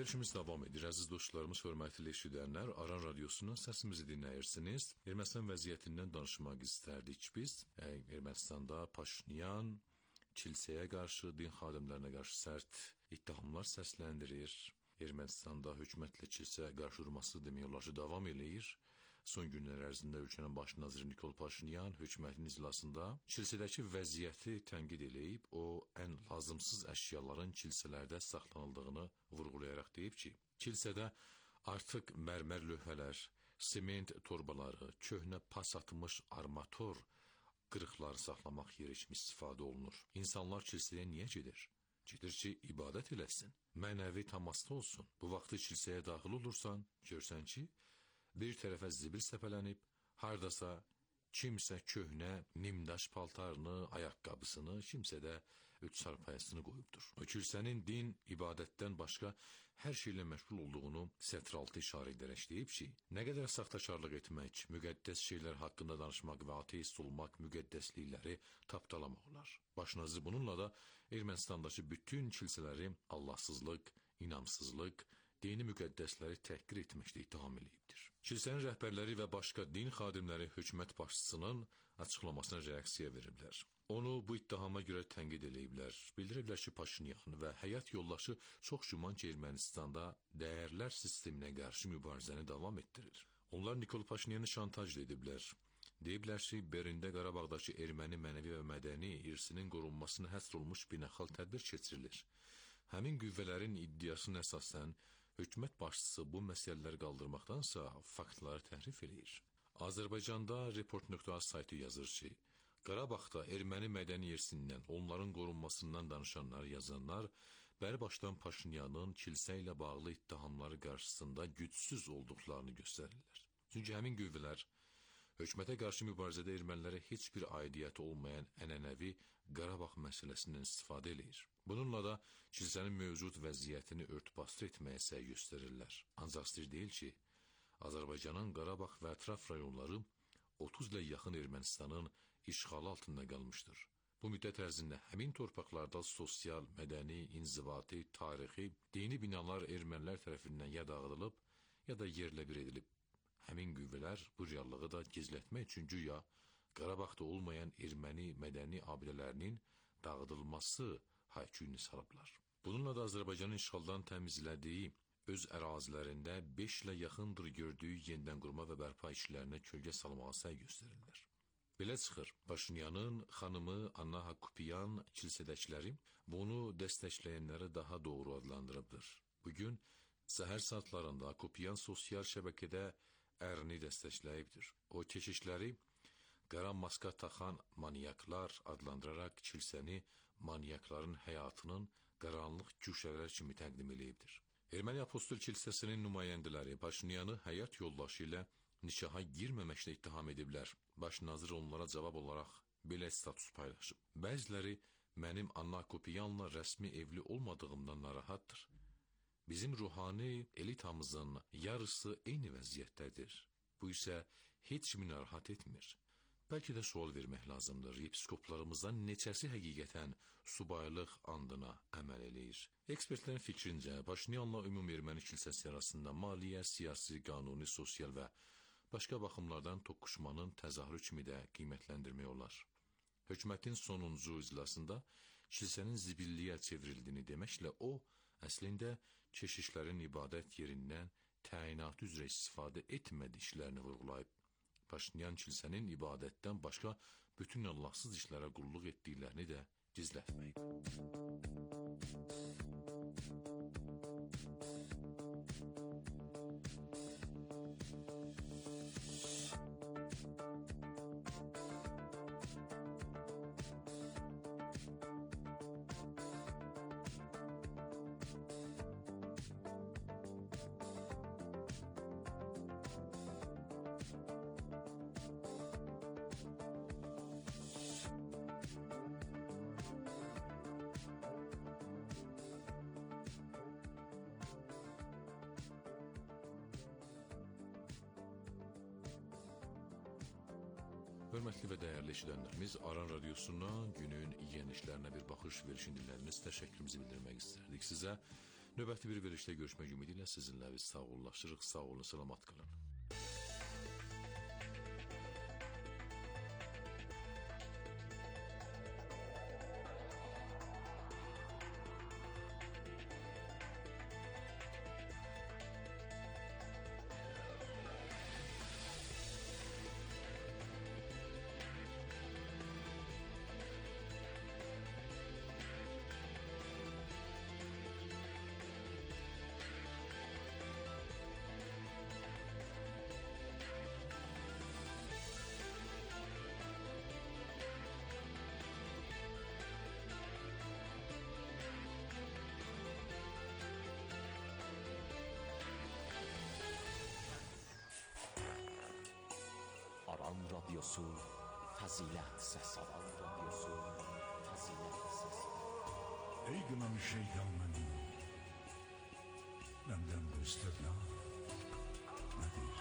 Verilişimiz davam edir. Əziz dostlarımız, hörmətli eşidənlər, Aran Radiosunun səsimizi dinləyirsiniz. Ermənistan vəziyyətindən danışmaq istərdik biz. Ermənistanda Paşinyan kilsəyə qarşı, din xadimlərinə qarşı sərt ittihamlar səsləndirir. Ermənistanda hökumətlə kilsə qarşıdurması demək olar ki, davam eləyir. Son günlər ərzində ölkənin baş naziri Nikol Paşinyan hökumətin iclasında kilsədəki vəziyyəti tənqid eləyib, o ən lazımsız əşyaların kilsələrdə saxlanıldığını vurğulayaraq deyib ki, kilsədə artıq mərmər lövhələr, sement torbaları, köhnə pas atmış armator qırıqları saxlamaq yeri kimi istifadə olunur. İnsanlar kilsəyə niyə gedir? Gedir ki, ibadət eləsin, mənəvi təmasda olsun. Bu vaxtı kilsəyə daxil olursan, görsən ki, bir tərəfə zibil səpələnib, hardasa kimsə köhnə nimdaş paltarını, ayaqqabısını, kimsə də üç çarpayısını qoyubdur. O kilsənin din, ibadətdən başqa hər şeylə məşğul olduğunu sətraltı işarə edərək deyib ki, nə qədər saxtakarlıq etmək, müqəddəs şeylər haqqında danışmaq və ateist olmaq müqəddəslikləri tapdalamaq olar. Baş nazir bununla da Ermənistandakı bütün kilsələri Allahsızlıq, inamsızlıq, dini müqəddəsləri təhqir etməkdə ittiham eləyibdir. Kilsənin rəhbərləri və başqa din xadimləri hökumət başçısının açıqlamasına reaksiya veriblər. Onu bu ittihama görə tənqid eləyiblər. Bildiriblər ki, Paşinyan və həyat yoldaşı çox güman ki, Ermənistanda dəyərlər sisteminə qarşı mübarizəni davam etdirir. Onlar Nikol Paşinyanı şantaj ediblər. Deyiblər ki, Berində Qarabağdakı erməni mənəvi və mədəni irsinin qorunmasına həsr olmuş beynəlxalq tədbir keçirilir. Həmin qüvvələrin iddiasına əsasən hökumət başçısı bu məsələləri qaldırmaqdansa faktları təhrif eləyir. Azərbaycanda Report.az saytı yazır ki, Qarabağda erməni mədəni irsindən, onların qorunmasından danışanlar, yazanlar, bəri başdan Paşinyanın kilsə ilə bağlı ittihamları qarşısında gücsüz olduqlarını göstərirlər. Çünki həmin qüvvələr hökumətə qarşı mübarizədə ermənilərə heç bir aidiyyəti olmayan ənənəvi Qarabağ məsələsindən istifadə eləyir. Bununla da kilsənin mövcud vəziyyətini örtbasdır etməyə səy göstərirlər. Ancaq sir deyil ki, Azərbaycanın Qarabağ və ətraf rayonları 30 ilə yaxın Ermənistanın işğalı altında qalmışdır. Bu müddət ərzində həmin torpaqlarda sosial, mədəni, inzibati, tarixi, dini binalar ermənilər tərəfindən ya dağıdılıb, ya da yerlə bir edilib. Həmin qüvvələr bu reallığı da gizlətmək üçün güya Qarabağda olmayan erməni mədəni abidələrinin dağıdılması hayküyünü sarıblar. Bununla da Azərbaycanın işğaldan təmizlədiyi öz ərazilərində 5 ilə yaxındır gördüyü yenidən qurma və bərpa işlərinə kölgə salmağa səy göstərirlər. Belə çıxır, Paşinyanın xanımı Anna Hakupiyan kilsədəkiləri bunu dəstəkləyənləri daha doğru adlandırıbdır. Bugün səhər saatlarında Hakupiyan sosial şəbəkədə ərini dəstəkləyibdir. O keşişləri qara maska taxan manyaklar adlandıraraq kilsəni manyakların həyatının qaranlıq güşələr kimi təqdim eləyibdir. Erməni Apostol kilsəsinin nümayəndələri Paşinyanı həyat yoldaşı ilə nişaha girməməklə ittiham ediblər. Baş nazir onlara cavab olaraq belə status paylaşıb. Bəziləri mənim Anna Hakupiyanla rəsmi evli olmadığımdan narahatdır. Bizim ruhani elitamızın yarısı eyni vəziyyətdədir. Bu isə heç kimi narahat etmir. Bəlkə də sual vermək lazımdır. Episkoplarımızdan neçəsi həqiqətən subaylıq andına əməl eləyir? Ekspertlərin fikrincə, Paşinyanla ümumi erməni kilsəsi arasında maliyyə, siyasi, qanuni, sosial və başqa baxımlardan toqquşmanın təzahürü kimi də qiymətləndirmək olar. Hökumətin sonuncu iclasında kilsənin zibilliyə çevrildiyini deməklə o, əslində keşişlərin ibadət yerindən təyinatı üzrə istifadə etmədiklərini vurğulayıb. Paşinyan kilsənin ibadətdən başqa bütün Allahsız işlərə qulluq etdiklərini də gizlətməyib. Hörmətli və dəyərli eşidənlərimiz, Aran Radiosundan günün yeni işlərinə bir baxış verişini dinlədiniz. Təşəkkürümüzü bildirmək istərdik sizə. Növbəti bir verilişdə görüşmək ümidi ilə sizinlə biz sağollaşırıq. Sağ olun, salamat qalın. Aran Radyosu Fazilet Sesi. Aran Radyosu Fazilet Sesi. Ey gınan şeytan benim, benden bu istedna nedir?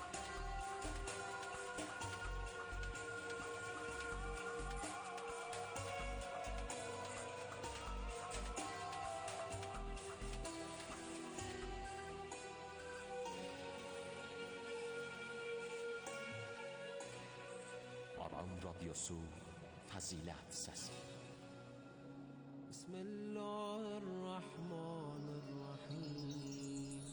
Aran Radyosu Fazilet Sesi. Bismillahirrahmanirrahim.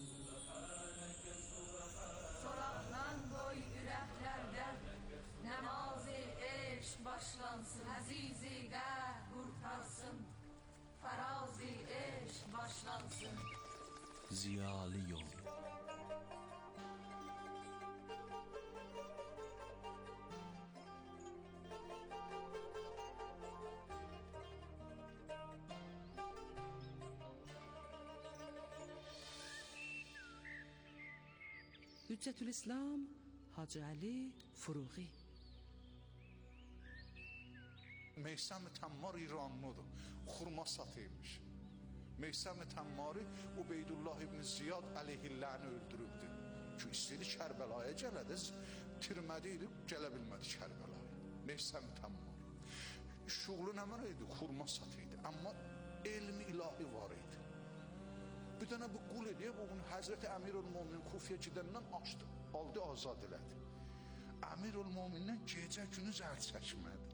Soraqdan qoy ürəklərdə Nəmazi eşq başlansın. Əzizi qəlb qurtarsın. Farazi eşq başlansın. Ziyalı yol. Hüccetülislam Hacı Ali Furuği. Meysam-ı Təmmar İranlıdır, xurma satıymış. Meysam-ı Təmmarı Ubeydullah ibn Ziyad əleyhilləni öldürübdü. Ki istedi Kərbəlaya gələdi, tirmədi idi, gələ bilmədi Kərbəlaya. Meysam-ı Təmmar. Şuğlu nə mənə idi? Xurma satıydı. Amma elmi ilahi var idi. Bir dənə bu qul ediyor, bugün Həzrəti Əmirül-Müminin Kufiyə gedəndən açdı, aldı, azad elədi. Əmirül-Mümindən gecə günü zəl çəkmədi.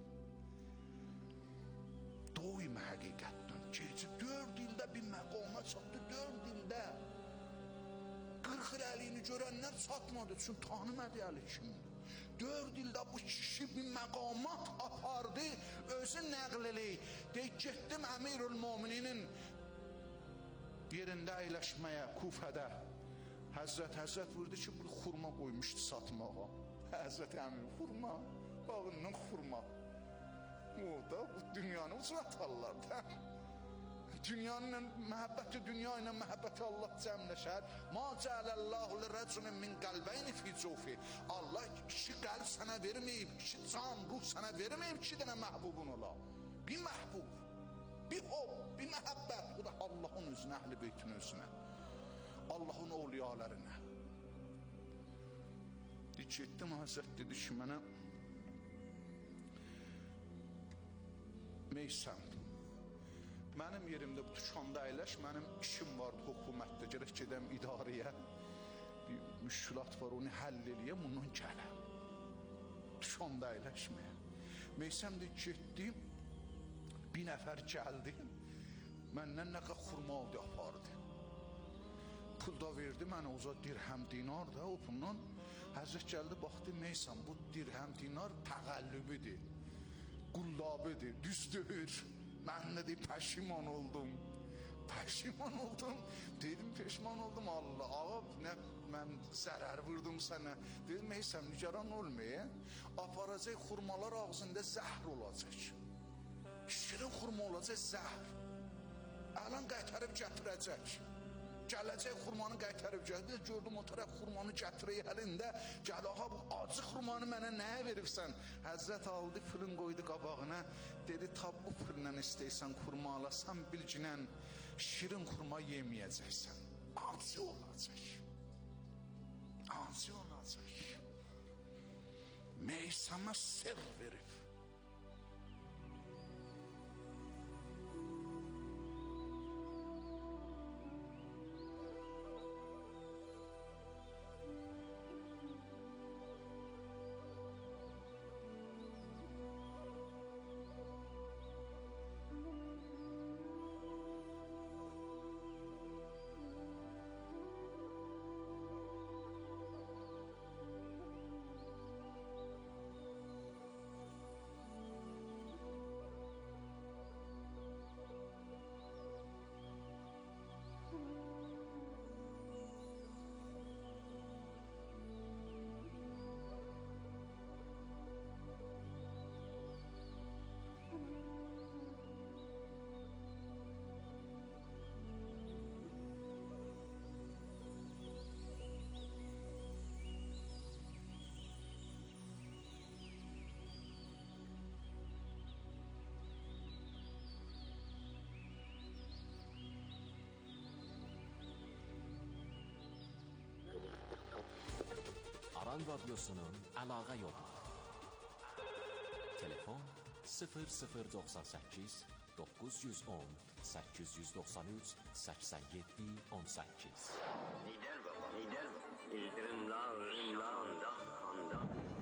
Doyma həqiqətdən, gecə 4 ildə bir məqama çatdı, 4 ildə. 40 il əliyini görənlər çatmadı, çünki tanımadı əli kimdir. 4 ildə bu kişi bir məqamat apardı, özü nəql eləyir. Deyək, getdim Əmirül-Müminin yerində əyləşməyə, Kufədə. Həzrət vurdu ki, bu xurma qoymuşdu satmağa. Həzrət Əmir, xurma, bağından xurma. O da bu dünyanı ucuna atarlar da. Dünyanın məhəbbəti, dünya ilə məhəbbəti Allah cəmləşər. Ma cələllahu lirəculin min qəlbəyni fi cufi. Allah kişi qəlb sənə verməyib, kişi can, ruh sənə verməyib, iki dənə məhbubun ola. Bir məhbub, bir hub, bir məhəbbət. Bu da Allahın özünə, əhl-i beytin özünə. Allahın ovliyalarına. Getdim, Həzrət dedi ki, mənə Meysəm, mənim yerimdə bu tükanda əyləş, mənim işim vardı hökumətdə, gərək gedəm idarəyə, bir müşkülat var, onu həll eləyəm, ondan gələm, tükanda əyləşməyə. Meysəm də getdim, bir nəfər gəldi, məndən nə qədər xurma aldı, apardı. Pul da verdi mənə, oza dirhəm dinar da, o bundan Həzrət gəldi, baxdı, Meysəm, bu dirhəm dinar təqəllübidir, qullabidir, düzdür. Mən də deyim, pəşiman oldum. Dedim, peşman oldum, Allah, ağa, nə, mən zərər vurdum sənə. Dedim, Meysəm, nigaran olmaya, aparacaq xurmalar ağzında zəhr olacaq. Şirin xurma olacaq, zəhr. Əlan qaytarıb gətirəcək. Gələcək xurmanı qaytarıb gətirəcək. Gördüm, o tərəf xurmanı gətirək əlində. Gəl, ağa, bu acı xurmanı mənə nəyə veribsən? Həzrət aldı, fırın qoydu qabağına. Dedi, tab bu fırından istəysən, xurma alasan, bilginən şirin xurma yeməyəcəksən. Acı olacaq. Acı olacaq. Meysəmə sır verib. Aran Radyosu'nun əlaqə yolu. Telefon 0098 910 893 87 18. Lider baba, lider baba. İldırımlar handa.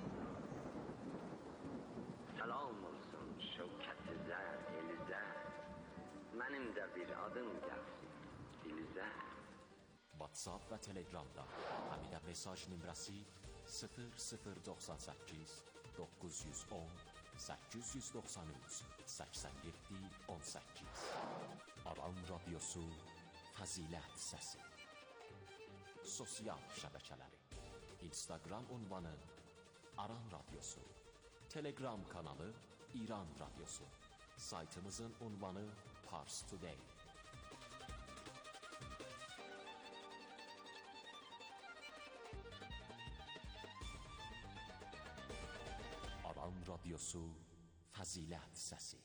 Salam olsun şevketsizler elize. Benim de bir adım gelsin dilize. WhatsApp və Telegramda həmidə mesaj nömrəsi 0098 910 893 87 18. Aran Radyosu Fəzilət Səsi. Sosial şəbəkələri: Instagram ünvanı Aran Radyosu, Telegram kanalı İran Radyosu, saytımızın ünvanı Pars Today. Aran Radyosu Fəzilət Səsi.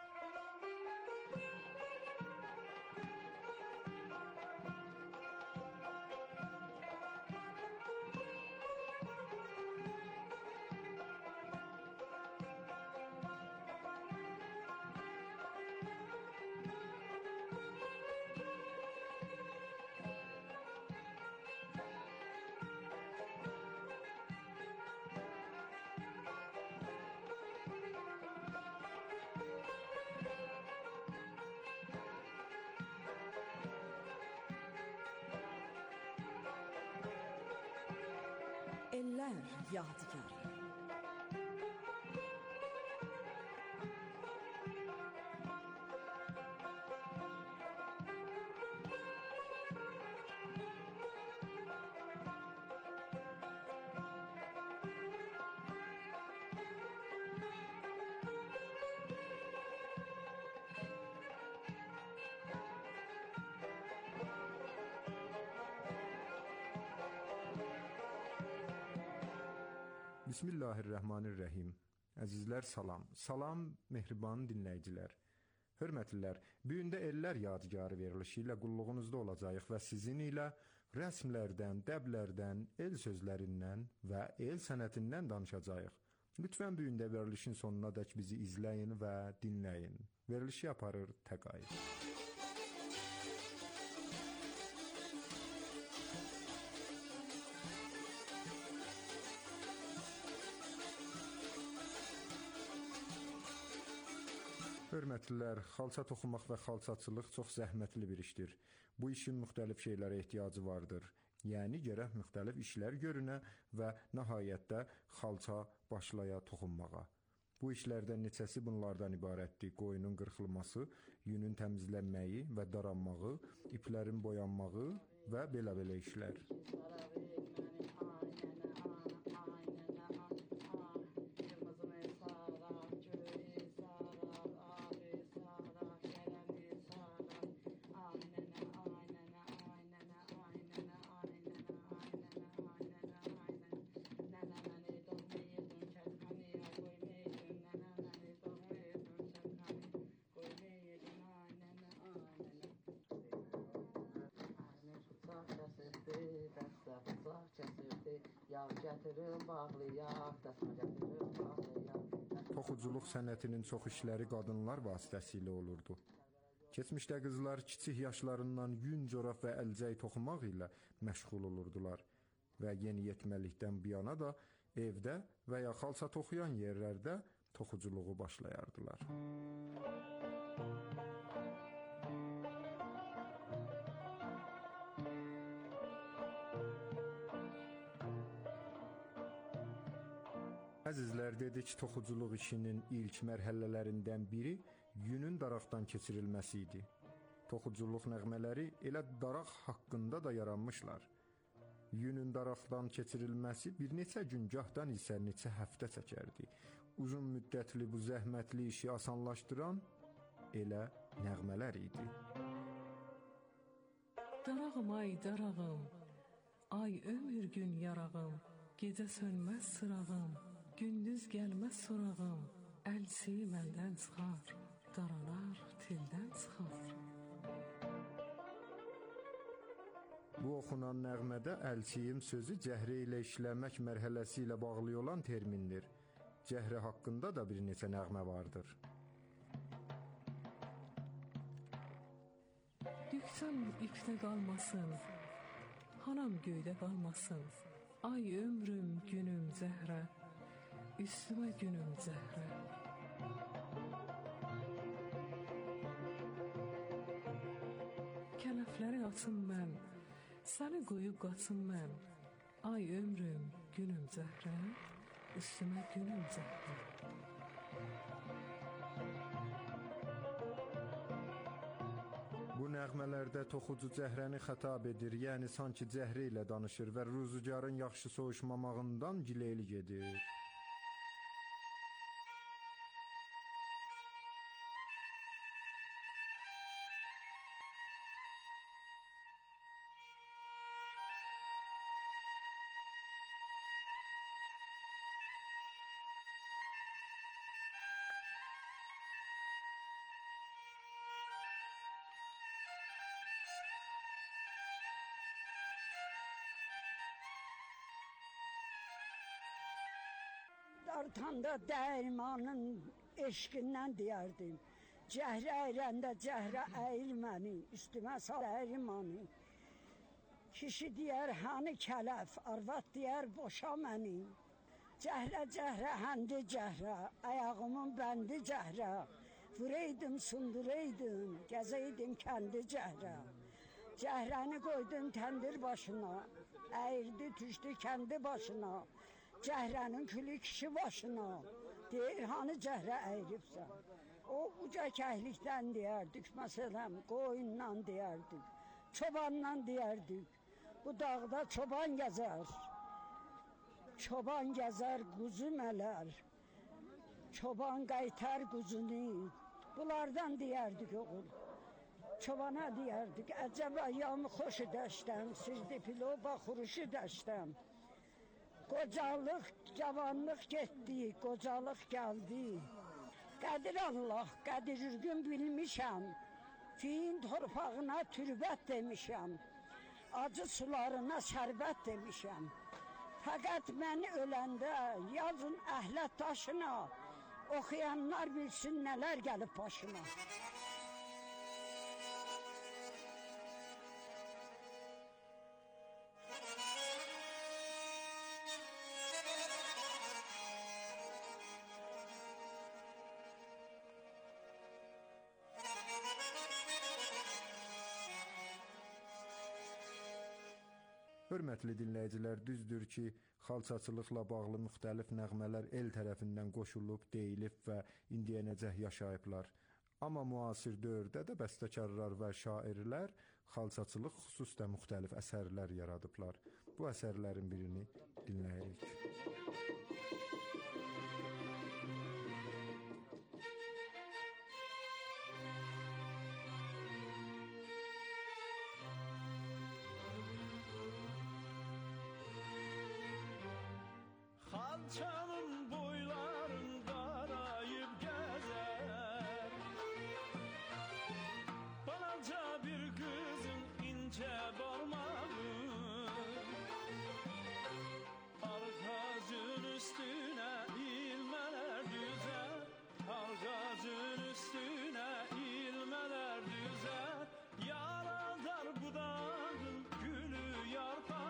Eller Yadigarı. Bismillahirrahmanirrahim. Əzizlər salam. Salam mehriban dinləyicilər. Hörmətlilər, bu gün də Ellər Yadigarı verilişi ilə qulluğunuzda olacağıq və sizin ilə rəsmlərdən, dəblərdən, el sözlərindən və el sənətindən danışacağıq. Lütfən bu gün də verilişin sonuna dək bizi izləyin və dinləyin. Verilişi aparır Təqaib. Hörmətlilər, xalça toxumaq və xalçaçılıq çox zəhmətli bir işdir. Bu işin müxtəlif şeylərə ehtiyacı vardır. Yəni, gərək müxtəlif işlər görünə və nəhayətdə xalça başlaya toxunmağa. Bu işlərdən neçəsi bunlardan ibarətdir: qoyunun qırxılması, yünün təmizlənməyi və daranmağı, iplərin boyanmağı və belə işlər. Toxuculuq sənətinin çox işləri qadınlar vasitəsilə olurdu. Keçmişdə qızlar kiçik yaşlarından yun, corab və əlcək toxumaq ilə məşğul olurdular və yeniyetməlikdən bu yana da evdə və ya xalça toxuyan yerlərdə toxuculuğu başlayardılar. Əzizlər, dedik, toxuculuq işinin ilk mərhələlərindən biri yünün daraqdan keçirilməsi idi. Toxuculuq nəğmələri elə daraq haqqında da yaranmışlar. Yünün daraqdan keçirilməsi bir neçə gün, gahdan isə neçə həftə çəkərdi. Uzun müddətli bu zəhmətli işi asanlaşdıran elə nəğmələr idi. Darağım ay darağım, ay ömür gün yarağım, gecə sönməz sırağım, gündüz gəlməz sorağım, əlsi məndən çıxar, daralar tildən çıxar. Bu oxunan nəğmədə əlçiyim sözü cəhrə ilə işləmək mərhələsi ilə bağlı olan termindir. Cəhrə haqqında da bir neçə nəğmə vardır. Düksəm ipdə qalmasın, hanam göydə qalmasın. Ay ömrüm, günüm zəhrə, üstümə günüm zəhrə. Kələfləri açım mən, səni qoyub qaçım mən. Ay ömrüm, günüm zəhrə, üstümə günüm zəhrə. Bu nəğmələrdə toxucu cəhrəni xətab edir, yəni sanki cəhrə ilə danışır və ruzugarın yaxşı soğuşmamağından gileyli gedir. Dartanda dəyirmanın eşqindən deyərdim. Cəhrə əyləndə cəhrə əyil məni, üstümə sal dəyirmanı. Kişi deyər hanı kələf, arvad deyər boşa məni. Cəhrə cəhrə həndi cəhrə, ayağımın bəndi cəhrə. Vuraydım sunduraydım, gəzəydim kəndi cəhrə. Cəhrəni qoydum təndir başına, əyirdi düşdü kəndi başına. Cəhrənin külü kişi başına, deyir hanı cəhrə əyiribsən. O uca kəhlikdən deyərdik, məsələn qoyundan deyərdik, çobandan deyərdik. Bu dağda çoban gəzər, çoban gəzər quzu mələr, çoban qaytar quzunu, bunlardan deyərdik oğul. Çobana deyərdik, əcəb ayyamı xoşu dəştəm, sizdi pilo baxuruşu dəştəm. Qocalıq, cavanlıq getdi, qocalıq gəldi. Qədir Allah, qədir ürgün bilmişəm. Fiyin torpağına türbət demişəm. Acı sularına şərbət demişəm. Fəqət mən öləndə yazın əhlət daşına, oxuyanlar bilsin nələr gəlib başına. Hörmətli dinləyicilər, düzdür ki, xalçaçılıqla bağlı müxtəlif nəğmələr el tərəfindən qoşulub, deyilib və indiyənəcək yaşayıblar. Amma müasir dövrdə də bəstəkarlar və şairlər xalçaçılıq xüsusda müxtəlif əsərlər yaradıblar. Bu əsərlərin birini dinləyirik. Xalçanın boylarında arayıb gəzər, balaca bir qızın incə barmağı, arxacın üstünə ilmələr düzər, arxacın üstünə ilmələr düzər, yaradar budağın gülü yarpağı.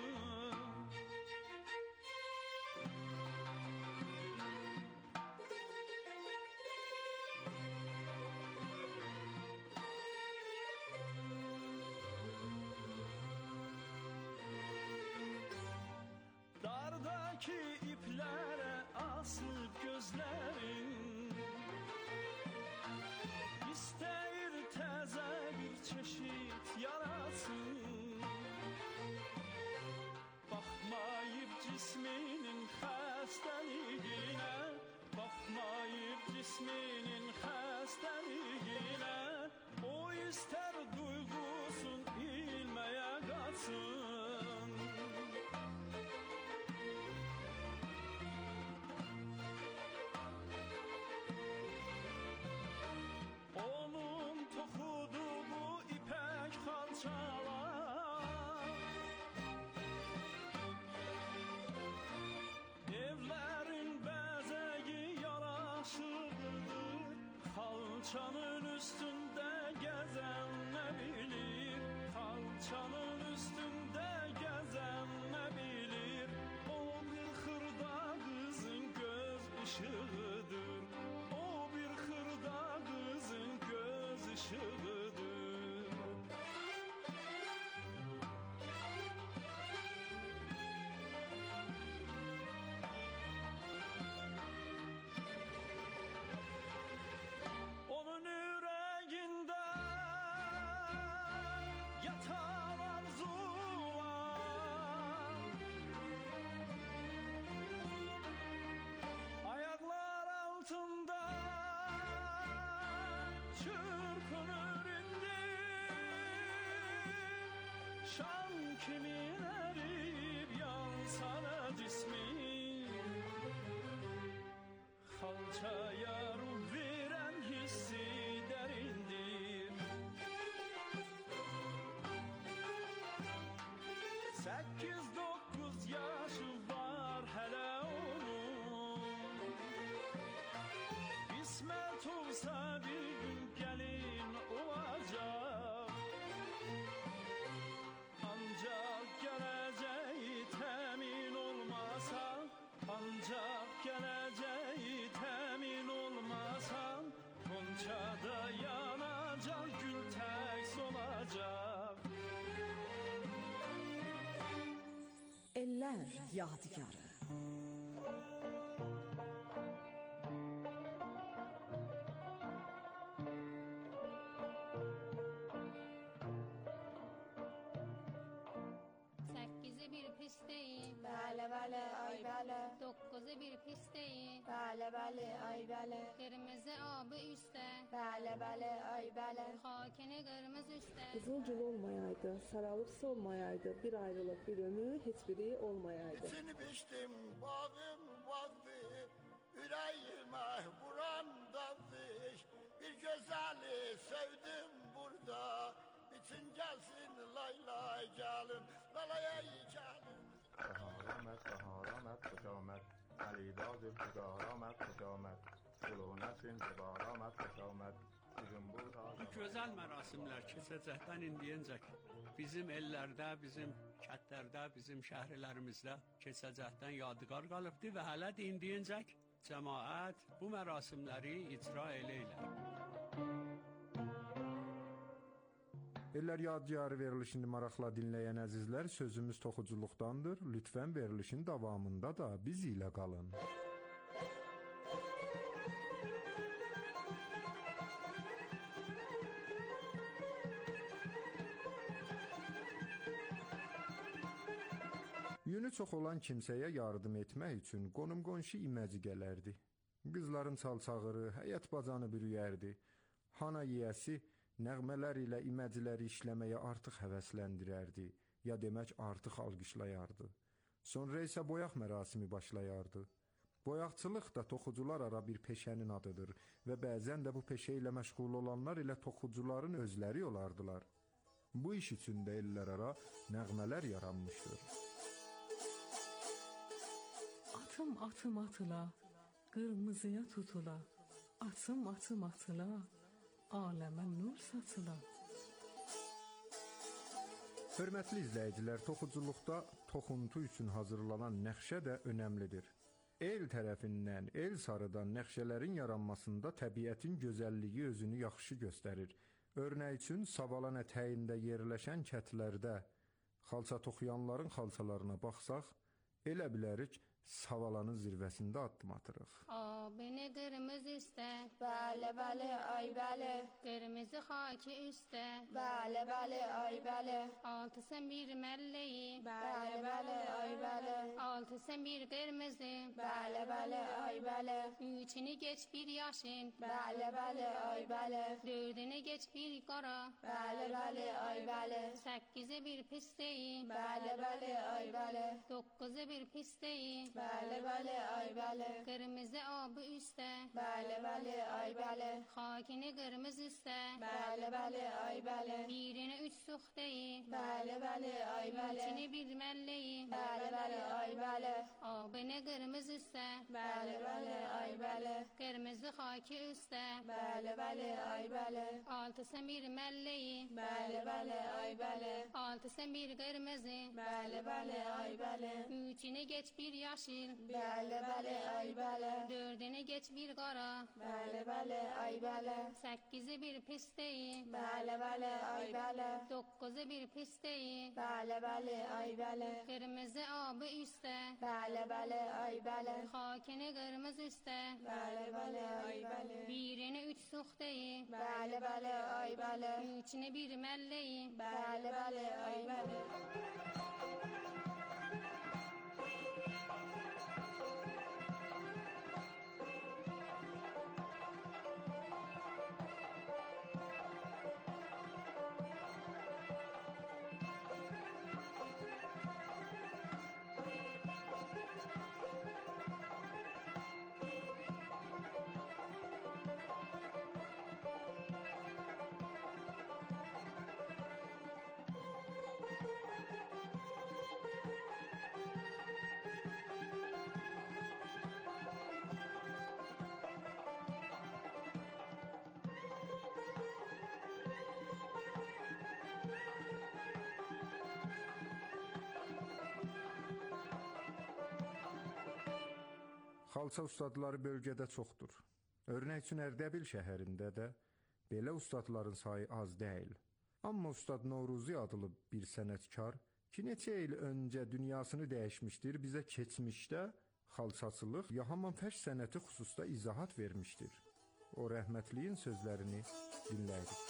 Dardaki iplərə asıb gözlərin, İstəyir təzə bir çeşit yarasın. Baxmayıb cisminin xəstəliyinə, baxmayıb cisminin xəstəliyinə, o istər duyğusun ilməyə qaçsın. Onun toxuduğu ipək xalçalar Kalçanın üstünde gezen ne bilir, kalçanın üstünde gezen ne bilir. O bir xırda kızın göz ışığıdır, o bir xırda kızın göz ışığıdır. Onun yüreğinde yatan arzular, ayaklar altında çırpınır indi. Şan kimin eriyip yansa da cismi, kalçaya ruh veren hissi derindir. 8-9 yaşı var hele onun, kısmet olsa bir gün gelin olacak. Ancak geleceği temin olmasa, ancak geleceği temin olmasa, Gonçada yanacak, gül tek solacak. Eller Yadigarı. Sekizi bir pisteyi, Bəli, bəli, ay bəli. 9'u bir pisteyi, Bəli, bəli, ay bəli. kırmızı abı üstte, Bəli, bəli, ay bəli. hakini kırmızı üstte. Qızılgül olmayaydı, sarılıpsı olmayaydı, bir ayrılıq bir ömür heç biri olmayaydı. İçini biçtim bağım vardı, yüreğime vuran dazış. Bir güzeli sevdim burada, için gelsin lay lay gelin, lalaya gelin. Bahar آمد بهار آمد خوش آمد علیدا ذوالفقار آمد خوش آمد گل و نسرین بهار آمد خوش آمد Bu gözəl mərasimlər keçəcəkdən indiyəcək bizim ellərdə, bizim kətlərdə, bizim şəhərlərimizdə keçəcəkdən yadigar qalıbdı və hələ də indiyəcək cəmaət bu mərasimləri icra eləyirlər. Eller Yadigarı verilişini maraqla dinləyən əzizlər, sözümüz toxuculuqdandır. Lütfən verilişin davamında da biz ilə qalın. Yünü çox olan kimsəyə yardım etmək üçün qonum-qonşu iməci gələrdi. Qızların çalçağırı, həyət bacanı bürüyərdi. Hana yiyəsi nəğmələr ilə iməcləri işləməyə artıq həvəsləndirərdi, ya demək artıq alqışlayardı. Sonra isə boyaq mərasimi başlayardı. Boyaqçılıq da toxucular ara bir peşənin adıdır və bəzən də bu peşə ilə məşğul olanlar ilə toxucuların özləri olardılar. Bu iş üçün də ellər ara nəğmələr yaranmışdır. Atım atım atıla, qırmızıya tutula, atım atım atıla, aləmə nur saçıla. Hörmətli izləyicilər, toxuculuqda toxuntu üçün hazırlanan nəqşə də önəmlidir. El tərəfindən, el sarıdan nəqşələrin yaranmasında təbiətin gözəlliyi özünü yaxşı göstərir. Örnək üçün, Savalan ətəyində yerləşən kətlərdə xalça toxuyanların xalçalarına baxsaq, elə bilərik, Savalanın zirvəsində addım atırıq. Abini qırmızı üstte, Bəli, bəli, ay bəli. kırmızı haki üstte, Bəli, bəli, ay bəli. altısı bir məlleyi, Bəli, bəli, ay bəli. altısı bir kırmızı, Bəli, bəli, ay bəli. üçünü geç bir yaşın, Bəli, bəli, ay bəli. dördünü geç bir qara, Bəli, bəli, ay bəli. sekizi bir pisteyi, Bəli, bəli, ay bəli. 9'u bir pisteyi, Bəli, bəli, ay bəli. kırmızı abı üstte, Bəli, bəli, ay bəli. hakini kırmızı üstte, Bəli, bəli, ay bəli. birini üç suxteyi, Bəli, bəli, ay bəli. üçünü bir məlleyi, Bəli, bəli, ay bəli. abini kırmızı üstte, Bəli, bəli, ay bəli. bəli. Qırmızı xaki üstə. Bəli, bəli, ay bəli. Altısı bir məlləyi. Bəli, bəli, ay bəli. Altısı bir qırmızı. Bəli, bəli, ay bəli. Üçünü geç bir yaşıl. Bəli, bəli, ay bəli. Dördünü geç bir qara. Bəli, bəli, ay bəli. Səkkizi bir pisteyi. Bəli, bəli, ay bəli. Dokkuzu bir pisteyi. Bəli, bəli, ay bəli. Qırmızı abı üstə. Bəli, bəli, ay bəli. Xakini qırmızı üstə. Bəli, bəli, ay bəli. Birini üç suxdeyi. Bəli, bəli, ay bəli. Üçünü bir məlləyi. Bəli, bəli, ay bəli. Xalça ustadları bölgədə çoxdur. Örnək üçün Ərdəbil şəhərində də belə ustadların sayı az deyil. Amma Ustad Noruzi adlı bir sənətkar ki, neçə il öncə dünyasını dəyişmişdir, bizə keçmişdə xalçaçılıq, yahaman fəş sənəti xüsusda izahat vermişdir. O rəhmətliyin sözlərini dinləyirik.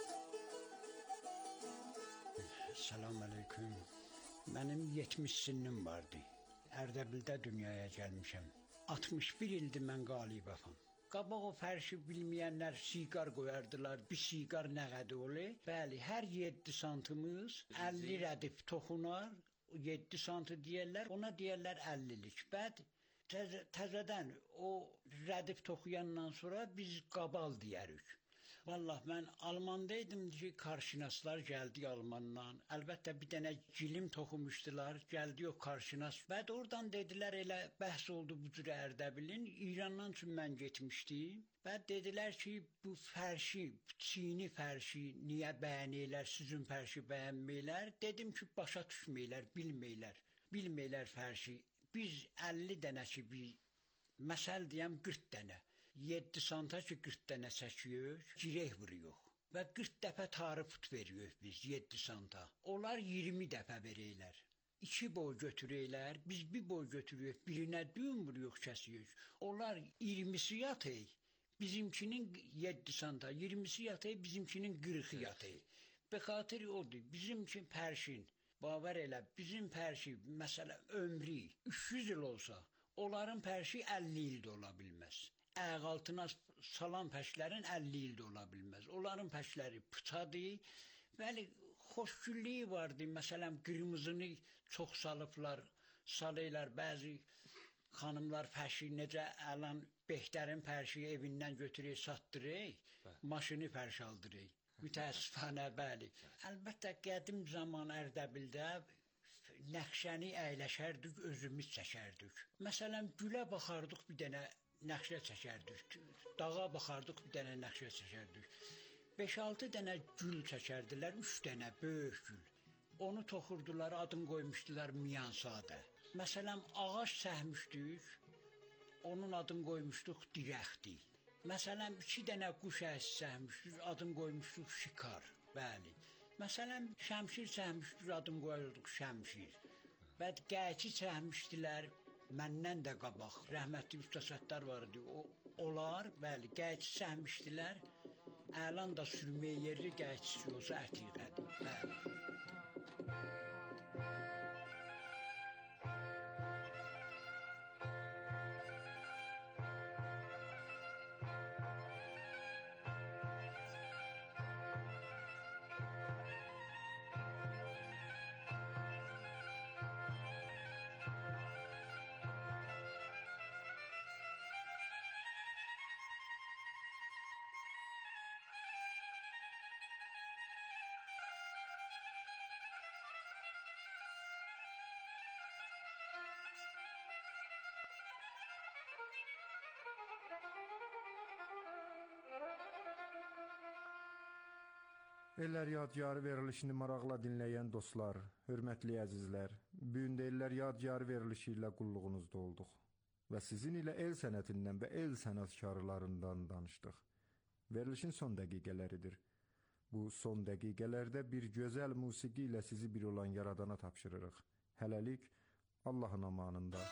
Salam aleyküm. Mənim 70 sinnim vardı. Ərdəbildə dünyaya gəlmişəm. 61 ildir mən qalibəm. Qabaq o fərşi bilməyənlər siqar qoyardılar. Bir siqar nə qədər olur? Bəli, hər 7 santımız 50 rədif toxunar. 7 santı deyərlər, ona deyərlər 50-lik. Bəd təzədən o rədif toxuyandan sonra biz qabal deyərik. Vallahi mən Almandaydım ki, karşınaslar gəldi Almandan. Əlbəttə bir dənə gilim toxumuşdular, gəldi o karşınas. Bəd oradan dedilər, elə bəhs oldu bu cür Ərdəbilin. İrandan üçün mən getmişdim. Bəd dedilər ki, bu fərşi, Çini fərşi niyə bəyənirlər, sizin fərşi bəyənməyirlər? Dedim ki, başa düşməyirlər, bilməyirlər. Bilməyirlər fərşi. Biz 50 dənə ki, məsəl deyəm 40 dənə. 7 santa ki 40 dənə çəkiyoruz, girək vuruyoruz. Və 40 dəfə tarifut veriyoruz biz 7 santa. Onlar 20 dəfə verirlər. 2 boy götürürlər, biz bir boy götürüyoruz, birinə düğüm vuruyoruz, kəsiyoruz. Onlar 20'si yatır, bizimkinin 7 santa, 20'si yatır, bizimkinin 40'ı yatır. Bexatır odur, bizimki pərşin, bavar elə, bizim pərşi, məsələn, ömrü 300 il olsa, onların pərşi 50 ildə ola bilməz. Ayaq altına salan pəşlərin 50 ildə ola bilməz. Onların pəşləri pıçadır. Bəli, xoşgüllüyü vardı. Məsələn, qırmızını çox salıblar, salırlar. Bəzi xanımlar pəşi, necə əlan Behtərin pərşi evindən götürür, satdırır, maşını pərş aldırır. Mütəəssifənə, bəli. Əlbəttə, qədim zaman Ərdəbildə nəqşəni əyləşərdik, özümüz çəkərdik. Məsələn, gülə baxardıq bir dənə, nəqşə çəkərdik, dağa baxardıq, bir dənə nəqşə çəkərdik. 5-6 dənə gül çəkərdilər, 3 dənə böyük gül. Onu toxurdular, adını qoymuşdular Miyansadə. Məsələn, ağac səhmişdik, onun adını qoymuşduq dirəkdi. Məsələn, 2 dənə quş əsi səhmişdik, adını qoymuşduq şikar, bəli. Məsələn, şəmşir səhmişdik, adını qoyurduq şəmşir. Və qayçı səhmişdilər, məndən də qabaq, rəhmətli Usta Səttar vardı, onlar, bəli, qayçı səhmişdilər, əlan da sürməyə yerli qayçısı olsa ətiqədir, bəli. Ellər Yadigarı verilişini maraqla dinləyən dostlar, hörmətli əzizlər, bu gün də Ellər Yadigarı verilişi ilə qulluğunuzda olduq və sizin ilə el sənətindən və el sənətkarlarından danışdıq. Verilişin son dəqiqələridir. Bu son dəqiqələrdə bir gözəl musiqi ilə sizi bir olan yaradana tapşırırıq. Hələlik Allahın amanında.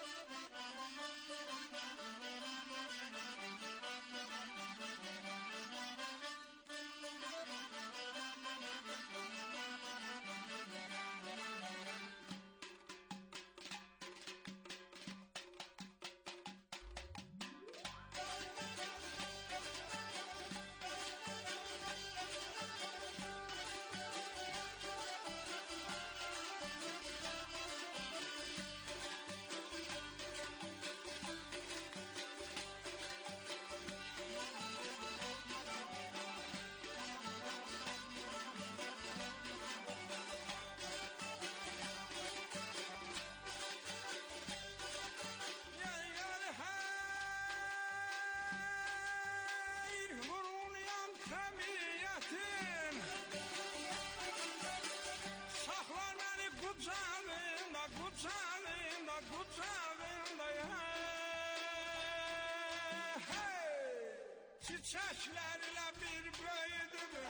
Çiçeklerle bir böyüdüm,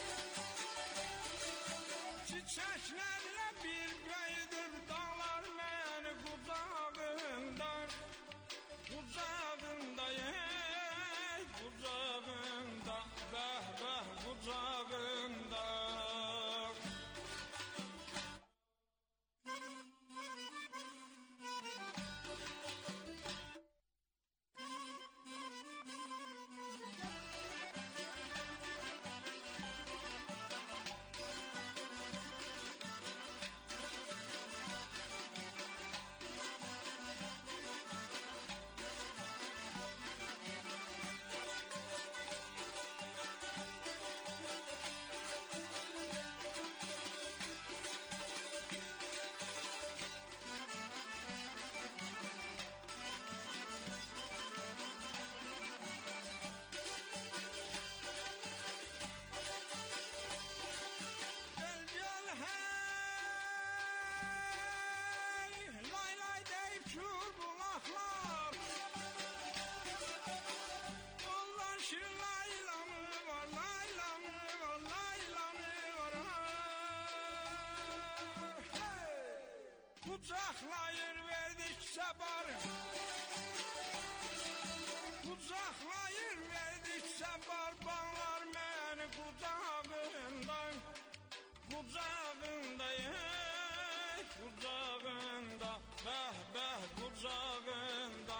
çiçeklerle bir böyüdüm, dağlar beni kucağında, kucağında, kucağında, beh beh kucağında. Kucaklayır verdikçe barı, kucaklayır verdikçe bağlar beni kucağından, kucağında, kucağında, beh beh kucağında.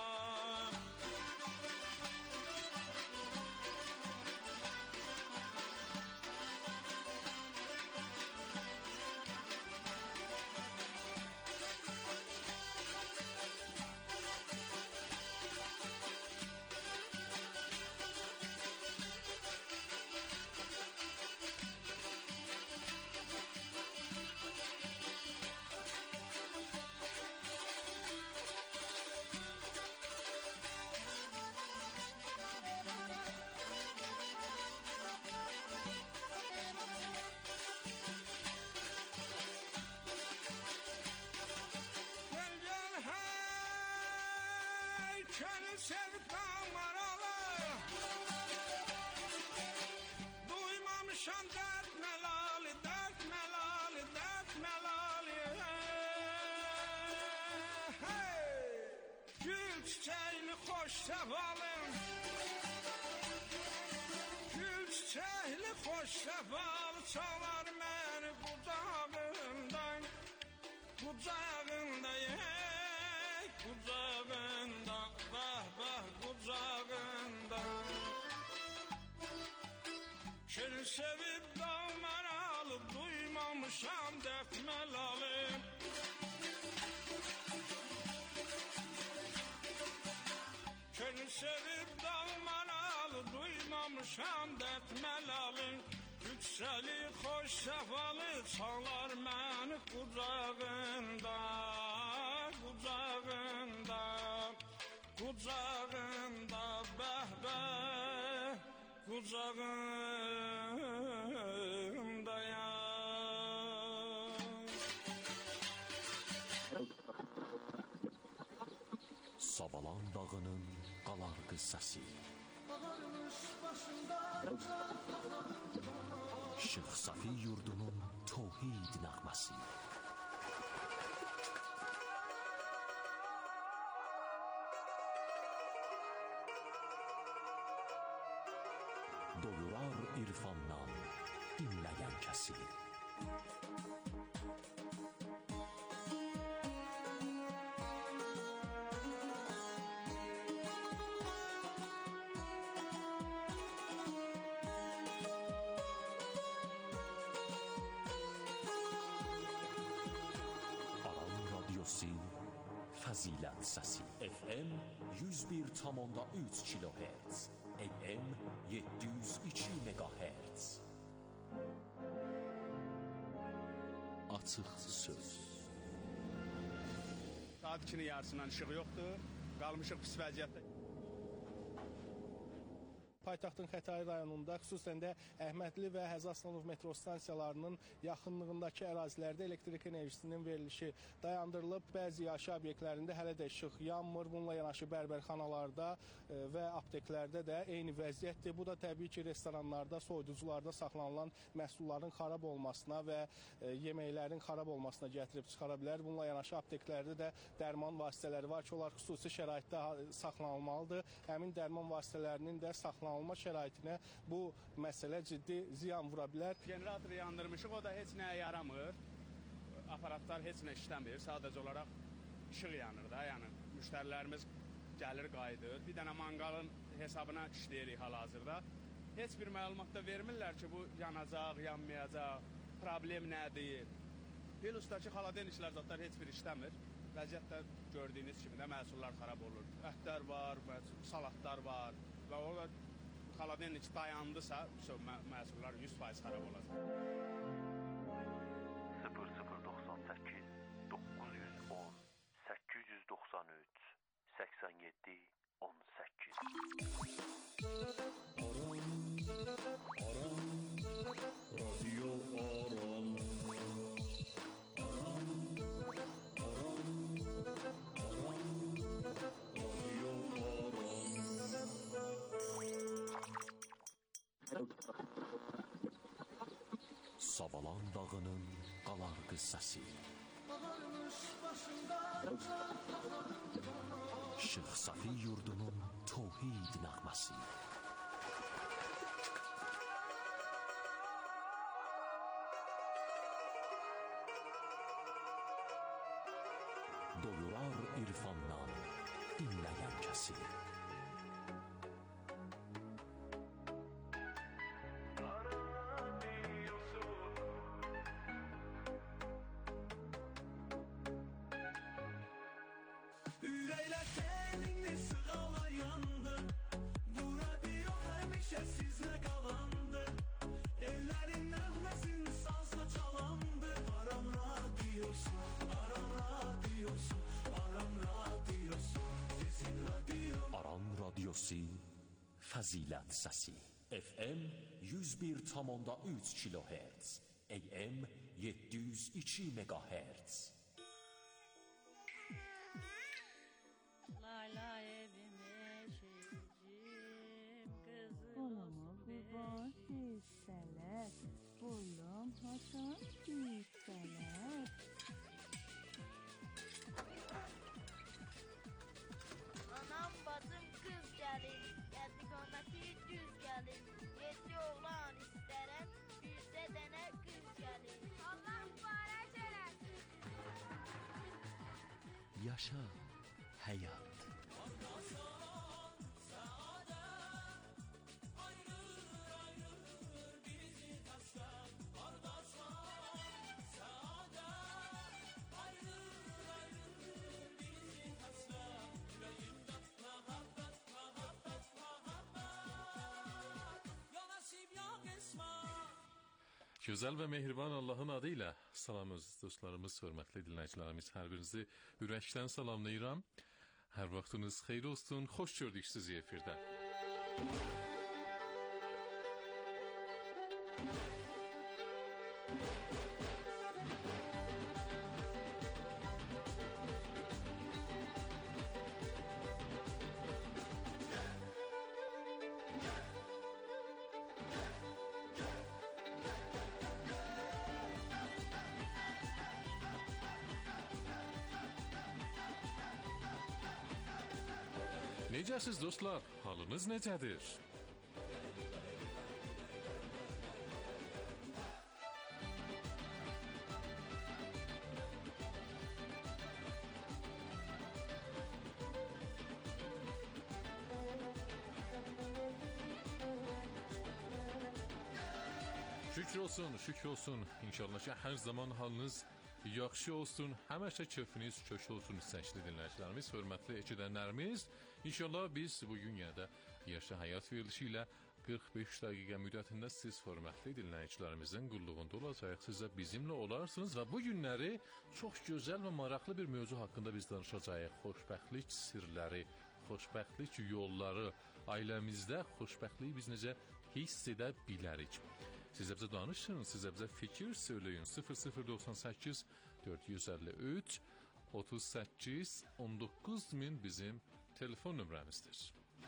Gönül sevdam maralı, duymamışam dert melali, dert melali, dert melali. Hey, gül çiçeğini hoş sevalım, gül çiçeğini hoş sevalı, çalar beni kucağından, kucağında, kucağında, bah bah kucağında. Seni sevip dalmaralı, duymamışam dert melalı. Seni sevip dalmaralı, duymamışam dert melalı. Yükseli hoş sefalı, çalar beni kucağında, kucağında, kucağında, beh beh kucağında. Savalan dağının qalar qıssası. Şeyx Safi yurdunun tövhid nəğməsi. Doyurar irfandan dinləyən kəsi. Fəzilət səsi. FM 101,3 kHz. AM 702 MHz. Açıq söz. Saat 2-nin yarısından işıq yoxdur. Qalmışıq pis vəziyyətdə. Paytaxtın Xətai rayonunda, xüsusən də Əhmədli və Həzi Aslanov metro stansiyalarının yaxınlığındakı ərazilərdə elektrik enerjisinin verilişi dayandırılıb. Bəzi yaşayış obyektlərində hələ də işıq yanmır. Bununla yanaşı bərbərxanalarda və apteklərdə də eyni vəziyyətdir. Bu da təbii ki, restoranlarda, soyuducularda saxlanılan məhsulların xarab olmasına və yeməklərin xarab olmasına gətirib çıxara bilər. Bununla yanaşı apteklərdə də dərman vasitələri var ki, onlar xüsusi şəraitdə saxlanılmalıdır. Həmin dərman vasitələrinin də saxlanılma şəraitinə bu məsələ ciddi ziyan vura bilər. Generatoru yandırmışıq, o da heç nəyə yaramır. Aparatlar heç nə işləmir, sadəcə olaraq işıq yanır da, yəni müştərilərimiz gəlir, qayıdır. Bir dənə manqalın hesabına işləyirik hal-hazırda. Heç bir məlumat da vermirlər ki, bu yanacaq, yanmayacaq, problem nədir. Bilusdakı xaladeniklər zatlar heç bir işləmir. Vəziyyətdə gördüyünüz kimi də məhsullar xarab olur. Ətlər var, salatlar var və orada xaladenik dayandısa, məhsullar 100% xarab olacaq. 0098 910 893 87 18 Radyo Aram. Savalan dağının qalar qıssası. Şeyx Safi yurdunun tövhid nəğməsi. Doyurar irfandan dinləyən kəsi. Ürəklər səninlə sığalayandı. Bu radio həmişə sizlə qalandı. Ellərin nəğməsini sazla çalandı. Aram radiosu, Aram radiosu, Aram radiosu, sizin radio. Aran radiosu, fəzilət səsi. FM 101,3 kHz. AM 702 MHz. Olama kurban hisseler, oğlum hasan hisseler. Anam bacım kız gelin, geldi komatı düz gelin. Yedi oğlan isterem, yüzde dene kız gelin. Allah mübarek eylesin. Yaşa həyat. Gözəl və mehriban Allahın adıyla salamız dostlarımız, hörmətli dinləyicilərimiz, hər birinizi ürəkdən salamlayıram. Hər vaxtınız xeyir olsun, xoş gördük sizi efirdə. Necəsiz dostlar? Halınız necədir? Şükür olsun. İnşallah ki hər zaman halınız yaxşı olsun. Həmişə keyfiniz köş olsun istəkli dinləyicilərimiz, hörmətli eşidənlərimiz. İnşallah biz bugün yenə də Yaşa Həyat verilişi ilə 45 dəqiqə müddətində siz hörmətli dinləyicilərimizin qulluğunda olacaq. Siz də bizimlə olarsınız və bu günləri çox gözəl və maraqlı bir mövzu haqqında biz danışacağıq. Xoşbəxtlik sirləri, xoşbəxtlik yolları, ailəmizdə xoşbəxtliyi biz necə hiss edə bilərik. Sizə bizə danışın, sizə bizə fikir söyləyin. 0098 453 38 19000 bizim telefon nömrəmizdir.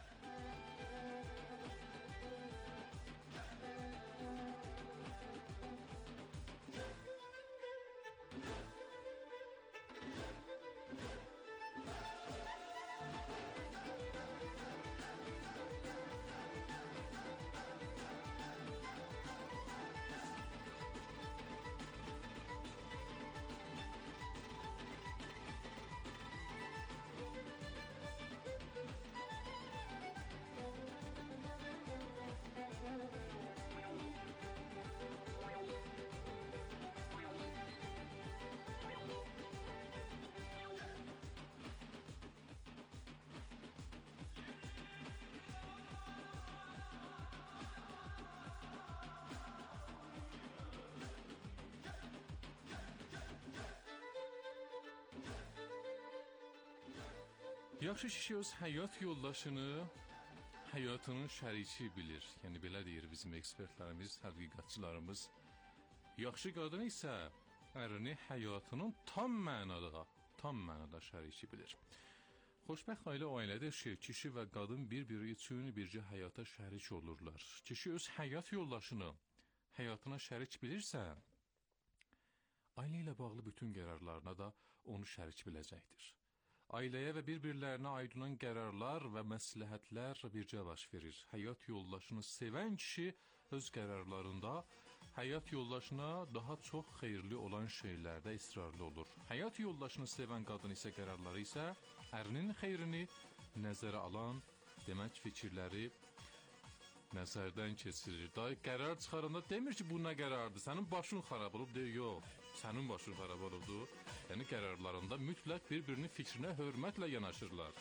Yaxşı kişi öz həyat yoldaşını həyatının şəriki bilir. Yəni belə deyir bizim ekspertlərimiz, tədqiqatçılarımız. Yaxşı qadın isə ərini həyatının tam mənada şəriki bilir. Xoşbəxt ailədir ki, kişi və qadın bir-biri üçün bircə həyata şərik olurlar. Kişi öz həyat yoldaşını həyatına şərik bilirsə, ailə ilə bağlı bütün qərarlarına da onu şərik biləcəkdir. Ailəyə və bir-birlərinə aid olan qərarlar və məsləhətlər bircə baş verir. Həyat yoldaşını sevən kişi öz qərarlarında həyat yoldaşına daha çox xeyirli olan şeylərdə israrlı olur. Həyat yoldaşını sevən qadın isə qərarları isə ərinin xeyrini nəzərə alan, demək fikirləri nəzərdən keçirir. Daha qərar çıxaranda demir ki, bu nə qərardır, sənin başın xarab olub, deyir, yox, sənin başın xarab olubdur. Yəni qərarlarında mütləq bir-birinin fikrinə hörmətlə yanaşırlar.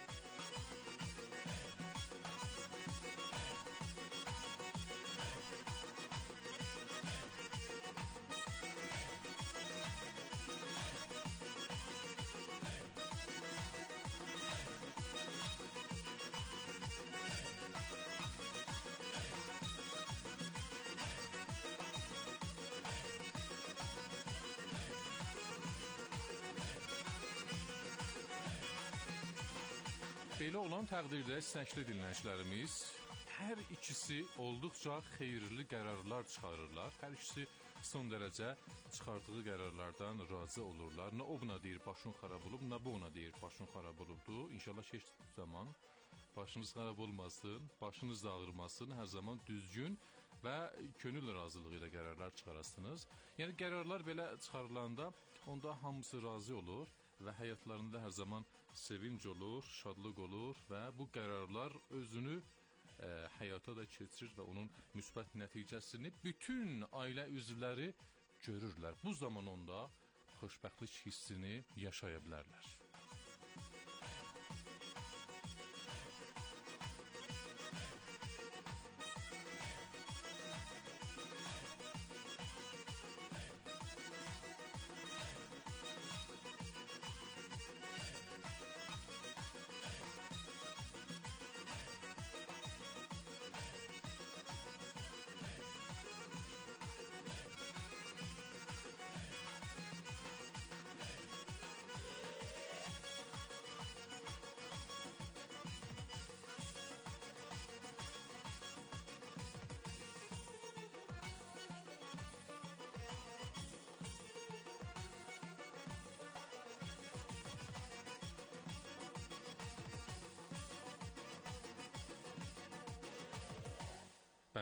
Belə olan təqdirdə istəkli dinləyicilərimiz hər ikisi olduqca xeyirli qərarlar çıxarırlar. Hər ikisi son dərəcə çıxardığı qərarlardan razı olurlar. Nə o buna deyir başın xarab olub, nə bu ona deyir başın xarab olubdur. İnşallah heç zaman başınız xarab olmasın, başınız ağrımasın, hər zaman düzgün və könül razılığı ilə qərarlar çıxarasınız. Yəni qərarlar belə çıxarılanda onda hamısı razı olur və həyatlarında hər zaman sevinç olur, şadlıq olur və bu qərarlar özünü həyata da keçirir və onun müsbət nəticəsini bütün ailə üzvləri görürlər. Bu zaman onda xoşbəxtlik hissini yaşaya bilərlər.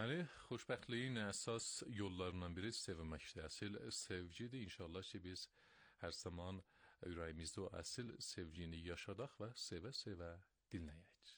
Deməli, xoşbəxtliyin əsas yollarından biri sevməkdir. Əsl sevgidir. İnşallah ki, biz hər zaman ürəyimizdə o əsl sevgini yaşadaq və sevə-sevə dinləyək.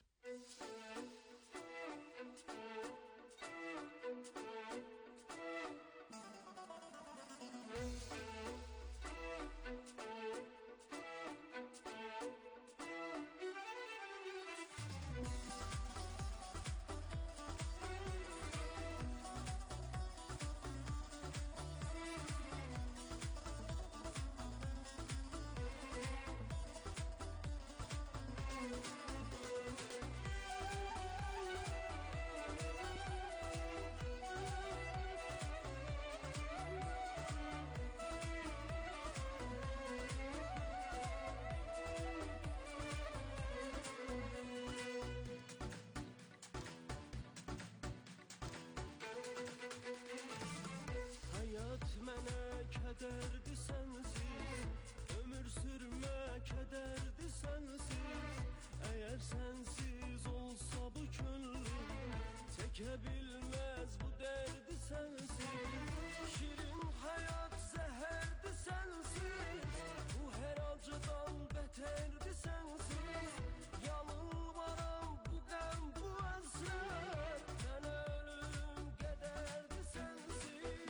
Kederdi sensiz, ömür sürme kederdi sensiz. Eğer sensiz olsa bu könlüm, çekebilmez bu derdi sensiz. Şirin hayat zeherdi sensiz, bu her acıdan beterdi sensiz. Yalvaram bu gam bu hasret, ben ölüm kederdi sensiz.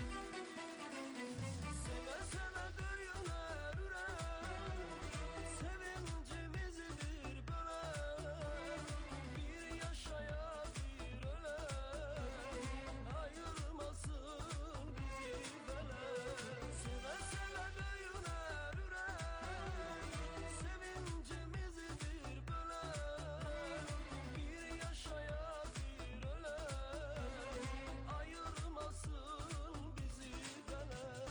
Seve seve döyüner ürek, sevincimizi bir bölek. Bir yaşaya bir ölek, ayırmasın bizi felek. Seve seve döyüner ürek, sevincimizi bir bölek. Bir yaşaya bir ölek, ayırmasın bizi felek.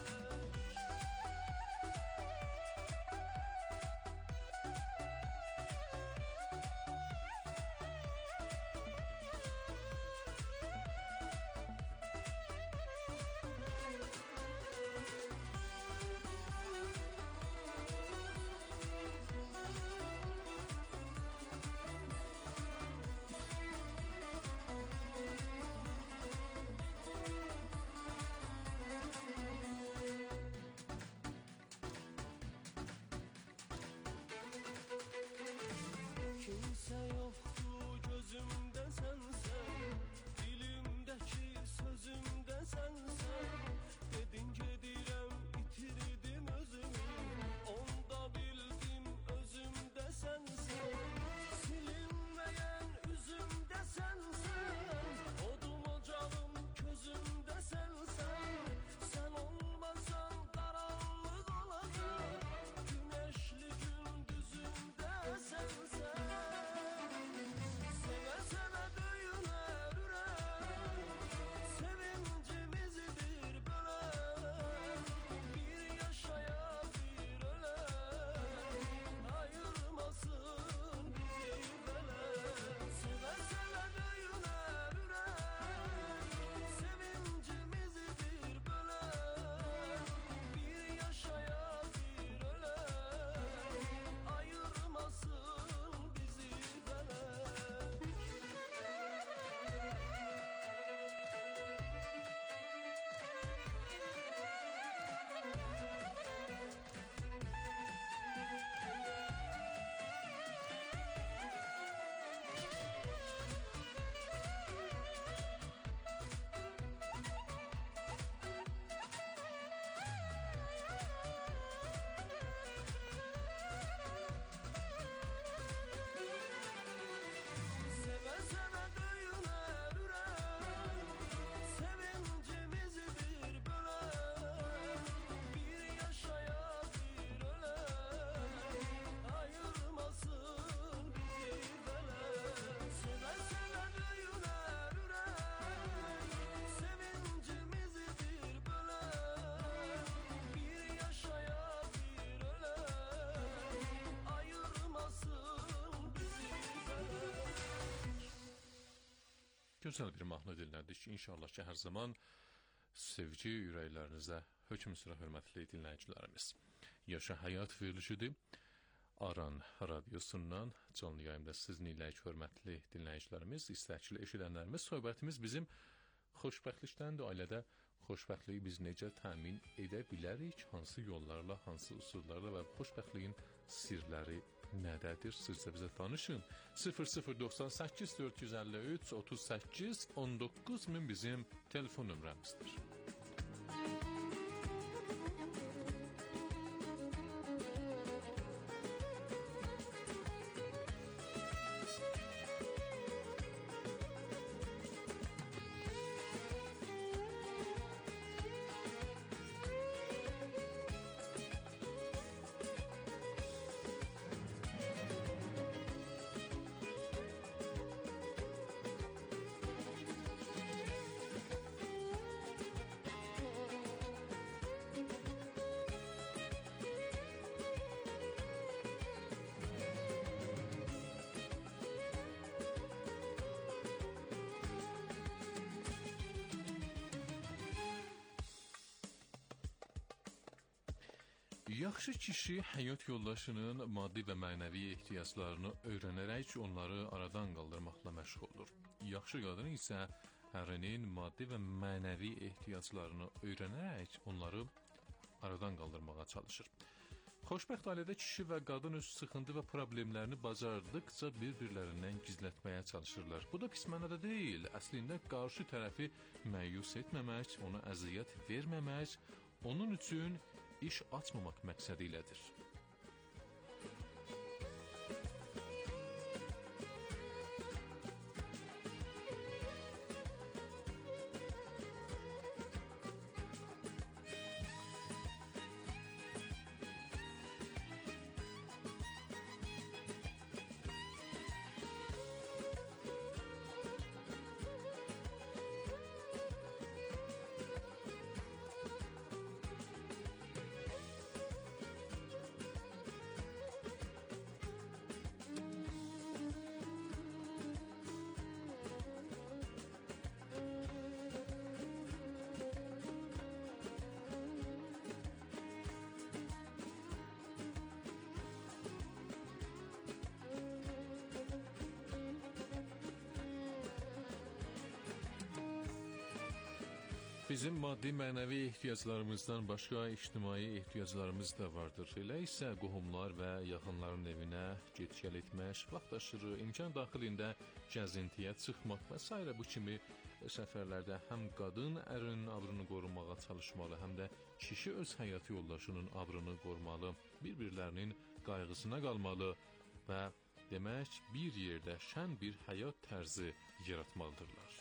Kimse yoktu gözümde sensen, dilimdeki sözümde sensen. Dedin gedirem itirdim özümü, onda bildim özümde sensen. Silinmeyen üzümde sensen, odum ocağım közümde sensen. Sen olmasan karanlık olacak, güneşli gündüzümde sensen. Seve seve döyüner ürek, sevincimizi bir bölek. Bir yaşaya bir ölek, ayırmasın bizi felek. Seve seve döyüner ürek, sevincimizi bir bölek. Bir yaşaya bir ölek, ayırmasın bizi felek. Seve seve döyüner ürek, sevincimizi bir bölek. Bir yaşaya bir ölek, ayırmasın bizi felek. Seve seve döyüner ürek, sevincimizi bir bölek. Bir yaşaya bir ölek, ayırmasın bizi felek. Gözəl bir mahnı dinlədik. İnşallah ki, hər zaman sevgi ürəklərinizdə hökm sürə, hörmətli dinləyicilərimiz. Yaşa Həyat verilişidir. Aran radiosundan canlı yayımda sizinlə hörmətli dinləyicilərimiz, istəkli eşidənlərimiz. Söhbətimiz bizim xoşbəxtlikdən də ailədə xoşbəxtliyi biz necə təmin edə bilərik? Hansı yollarla, hansı üsullarla və xoşbəxtliyin sirləri nədədir? Sizə bizə tanışın. 0098 453 38 19 bizim telefon nömrəmizdir. Yaxşı kişi həyat yoldaşının maddi və mənəvi ehtiyaclarını öyrənərək onları aradan qaldırmaqla məşğul olur. Yaxşı qadın isə ərinin maddi və mənəvi ehtiyaclarını öyrənərək onları aradan qaldırmağa çalışır. Xoşbəxt ailədə kişi və qadın öz sıxıntı və problemlərini bacardıqca bir-birlərindən gizlətməyə çalışırlar. Bu da pis mənada deyil. Əslində qarşı tərəfi məyus etməmək, ona əziyyət verməmək, onun üçün iş açmamaq məqsədi ilədir. Bizim maddi mənəvi ehtiyaclarımızdan başqa ictimai ehtiyaclarımız da vardır. Elə isə qohumlar və yaxınların evinə get-gəl etmək, vaxt aşırı, imkan daxilində gəzintiyə çıxmaq və s. bu kimi səfərlərdə həm qadın ərinin abrını qorumağa çalışmalı, həm də kişi öz həyat yoldaşının abrını qorumalı, bir-birlərinin qayğısına qalmalı və demək bir yerdə şən bir həyat tərzi yaratmalıdırlar.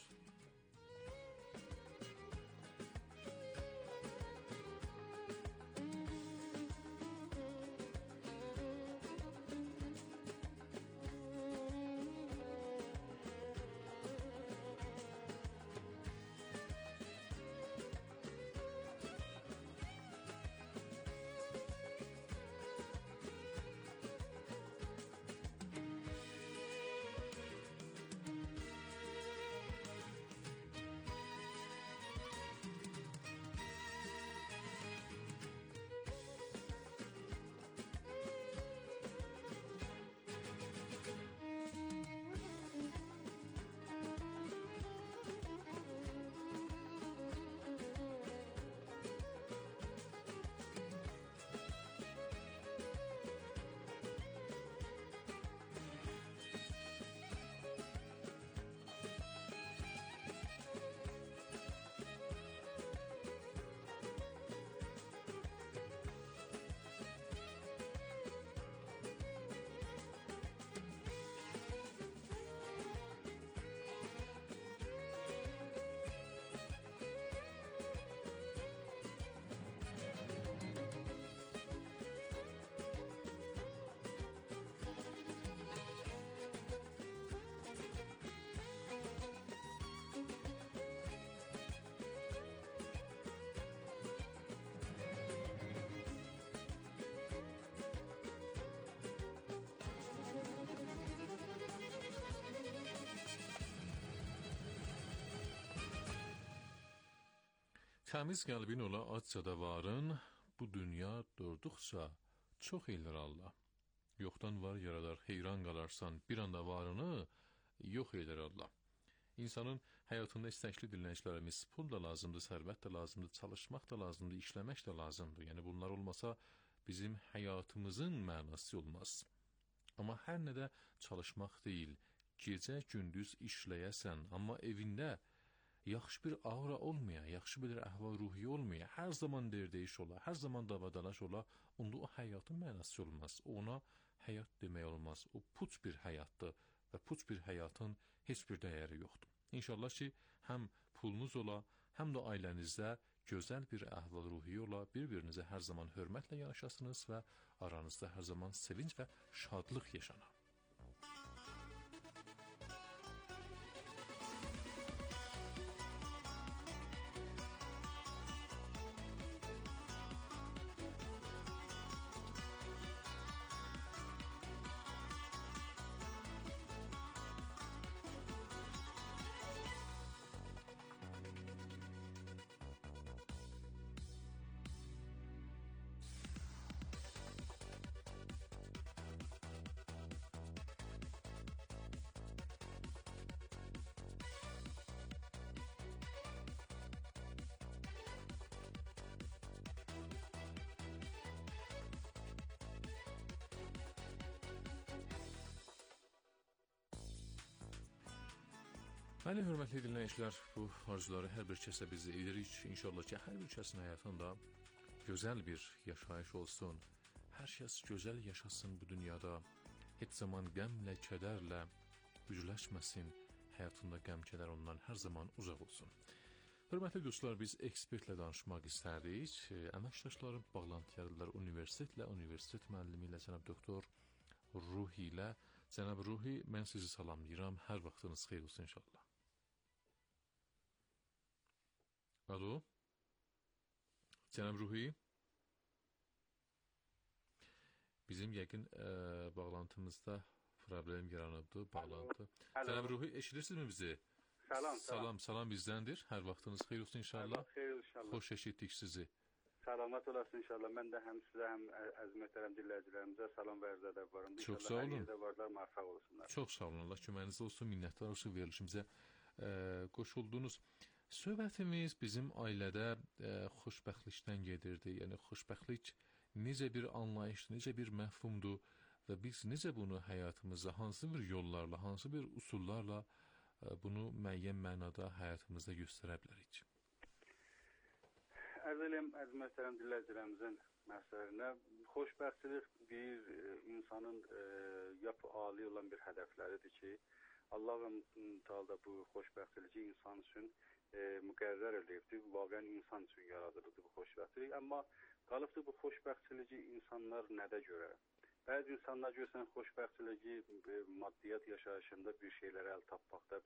Təmiz qəlbin ola acca da varın, bu dünya durduqca çox ellər Allah. Yoxdan var yaradar, heyran qalarsan, bir anda varını yox ellər Allah. İnsanın həyatında istəkli dinləyicilərimiz, pul da lazımdır, sərvət də lazımdır, çalışmaq da lazımdır, işləmək də lazımdır. Yəni bunlar olmasa bizim həyatımızın mənası olmaz. Amma hər nədə çalışmaq deyil, gecə-gündüz işləyəsən, amma evində yaxşı bir aura olmaya, yaxşı bir əhval-ruhiyyə olmaya, hər zaman derdeyiş ola, hər zaman davadalaş ola, onda o həyatın mənası olmaz. Ona həyat demək olmaz. O puç bir həyatdır və puç bir həyatın heç bir dəyəri yoxdur. İnşallah ki, həm pulunuz ola, həm də ailənizdə gözəl bir əhval-ruhiyyə ola, bir-birinizə hər zaman hörmətlə yanaşasınız və aranızda hər zaman sevinç və şadlıq yaşana. Mənim hörmətli dinləyicilər, bu arzuları hər bir kəsə biz edirik. İnşallah ki, hər bir kəsin həyatında gözəl bir yaşayış olsun. Hər kəs gözəl yaşasın bu dünyada. Heç zaman qəmlə, kədərlə üzləşməsin. Həyatında qəm, kədər ondan hər zaman uzaq olsun. Hörmətli dostlar, biz ekspertlə danışmaq istərdik. Əməkdaşlarım bağlantıyadılar universitetlə, universitet müəllimi ilə, cənab doktor Ruhi ilə. Cənab Ruhi, mən sizi salamlayıram. Hər vaxtınız xeyir olsun inşallah. Alo, cənab Ruhi, bizim yəqin bağlantımızda problem yaranıbdır, bağlantı. Cənab Ruhi, eşidirsinizmi bizi? Salam bizdəndir, hər vaxtınız xeyir olsun inşallah. Xoş eşitdik sizi. Salamat olasın inşallah. Mən də həm sizə, həm əzmətlərəm dinləyicilərimizə salam və ərzə də varım. Çox sağ olun. Çox sağ olun, Allah köməyiniz olsun, minnətlər olsun verilişimizə qoşuldunuz. Söhbətimiz bizim ailədə xoşbəxtlikdən gedirdi. Yəni, xoşbəxtlik necə bir anlayışdır, necə bir məfhumdur və biz necə bunu həyatımızda, hansı bir yollarla, hansı bir usullarla bunu müəyyən mənada həyatımızda göstərə bilərik. Ərz eləyəm, əzmətlərəm dinləyicilərimizin məsələrinə. Xoşbəxtlik bir insanın ali olan bir hədəfləridir ki, Allah-u Teala bu xoşbəxtliyi insan üçün müqərrər edibdir. Vaqən insan üçün yaradılıbdır bu xoşbəxtlik. Amma qalıbdır bu xoşbəxtliyi insanlar nədə görə? Bəzi insanlar görsən xoşbəxtliyi maddiyyat yaşayışında bir şeylərə əl tapmaqda,